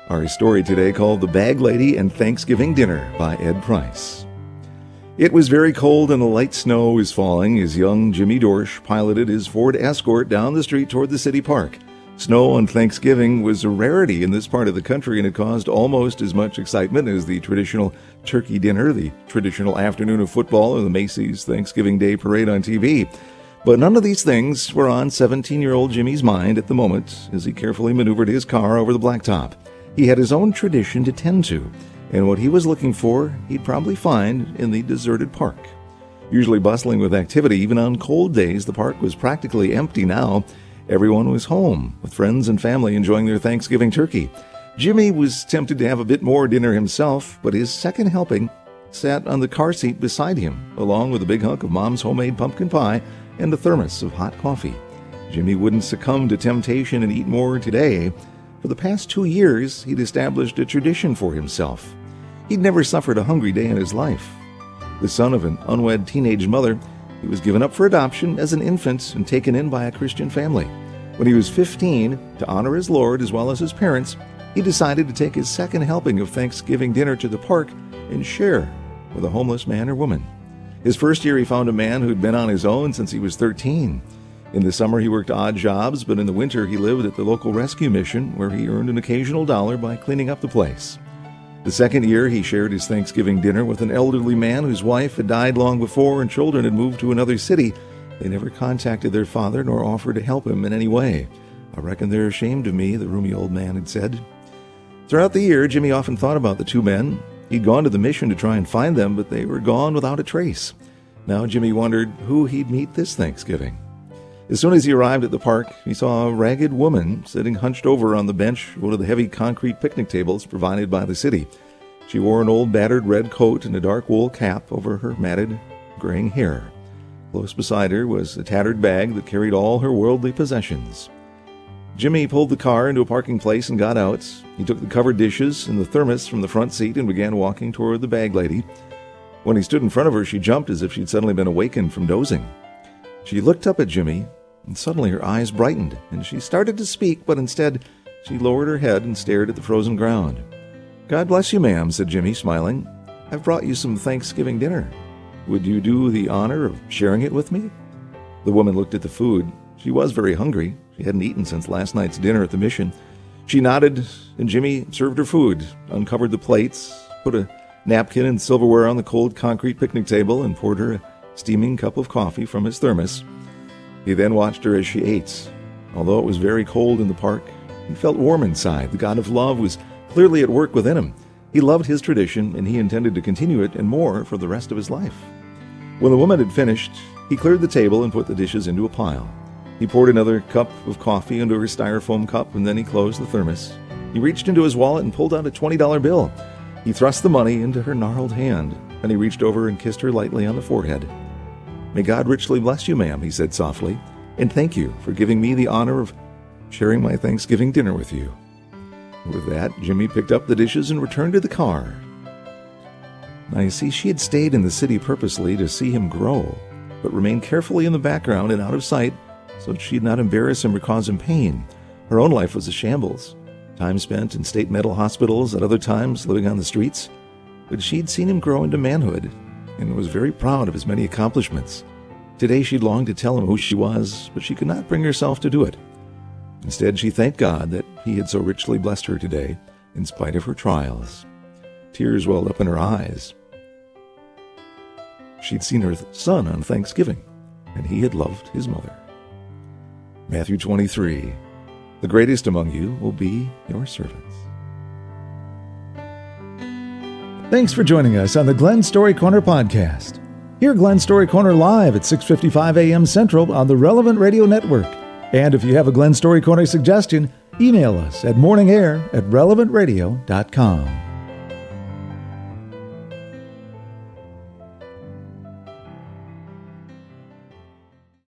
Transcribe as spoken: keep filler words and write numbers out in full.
Our story today called The Bag Lady and Thanksgiving Dinner by Ed Price. It was very cold and a light snow was falling as young Jimmy Dorsch piloted his Ford Escort down the street toward the city park. Snow on Thanksgiving was a rarity in this part of the country, and it caused almost as much excitement as the traditional turkey dinner, the traditional afternoon of football, or the Macy's Thanksgiving Day Parade on T V. But none of these things were on seventeen-year-old Jimmy's mind at the moment as he carefully maneuvered his car over the blacktop. He had his own tradition to tend to, and what he was looking for, he'd probably find in the deserted park. Usually bustling with activity, even on cold days, the park was practically empty now. Everyone was home, with friends and family enjoying their Thanksgiving turkey. Jimmy was tempted to have a bit more dinner himself, but his second helping sat on the car seat beside him, along with a big hunk of Mom's homemade pumpkin pie and a thermos of hot coffee. Jimmy wouldn't succumb to temptation and eat more today. For the past two years, he'd established a tradition for himself. He'd never suffered a hungry day in his life. The son of an unwed teenage mother, he was given up for adoption as an infant and taken in by a Christian family. When he was fifteen, to honor his Lord as well as his parents, he decided to take his second helping of Thanksgiving dinner to the park and share with a homeless man or woman. His first year, he found a man who'd been on his own since he was thirteen. In the summer, he worked odd jobs, but in the winter, he lived at the local rescue mission, where he earned an occasional dollar by cleaning up the place. The second year, he shared his Thanksgiving dinner with an elderly man whose wife had died long before and children had moved to another city. They never contacted their father nor offered to help him in any way. "I reckon they're ashamed of me," the roomy old man had said. Throughout the year, Jimmy often thought about the two men. He'd gone to the mission to try and find them, but they were gone without a trace. Now Jimmy wondered who he'd meet this Thanksgiving. As soon as he arrived at the park, he saw a ragged woman sitting hunched over on the bench of one of the heavy concrete picnic tables provided by the city. She wore an old battered red coat and a dark wool cap over her matted, graying hair. Close beside her was a tattered bag that carried all her worldly possessions. Jimmy pulled the car into a parking place and got out. He took the covered dishes and the thermos from the front seat and began walking toward the bag lady. When he stood in front of her, she jumped as if she'd suddenly been awakened from dozing. She looked up at Jimmy, and suddenly her eyes brightened, and she started to speak, but instead she lowered her head and stared at the frozen ground. "God bless you, ma'am," said Jimmy, smiling. "I've brought you some Thanksgiving dinner. Would you do the honor of sharing it with me?" The woman looked at the food. She was very hungry. She hadn't eaten since last night's dinner at the mission. She nodded, and Jimmy served her food, uncovered the plates, put a napkin and silverware on the cold concrete picnic table, and poured her a steaming cup of coffee from his thermos. He then watched her as she ate. Although it was very cold in the park, he felt warm inside. The God of love was clearly at work within him. He loved his tradition, and he intended to continue it and more for the rest of his life. When the woman had finished, he cleared the table and put the dishes into a pile. He poured another cup of coffee into her styrofoam cup, and then he closed the thermos. He reached into his wallet and pulled out a twenty dollar bill. He thrust the money into her gnarled hand, and he reached over and kissed her lightly on the forehead. "May God richly bless you, ma'am," he said softly, "and thank you for giving me the honor of sharing my Thanksgiving dinner with you." With that, Jimmy picked up the dishes and returned to the car. Now, you see, she had stayed in the city purposely to see him grow, but remained carefully in the background and out of sight so that she'd not embarrass him or cause him pain. Her own life was a shambles. Time spent in state mental hospitals, at other times living on the streets. But she'd seen him grow into manhood and was very proud of his many accomplishments. Today she longed to tell him who she was, but she could not bring herself to do it. Instead, she thanked God that he had so richly blessed her today, in spite of her trials. Tears welled up in her eyes. She'd seen her son on Thanksgiving, and he had loved his mother. Matthew twenty-three, "The greatest among you will be your servants." Thanks for joining us on the Glen Story Corner podcast. Hear Glen Story Corner live at six fifty-five a.m. Central on the Relevant Radio Network. And if you have a Glen Story Corner suggestion, email us at morningair at relevant radio dot com.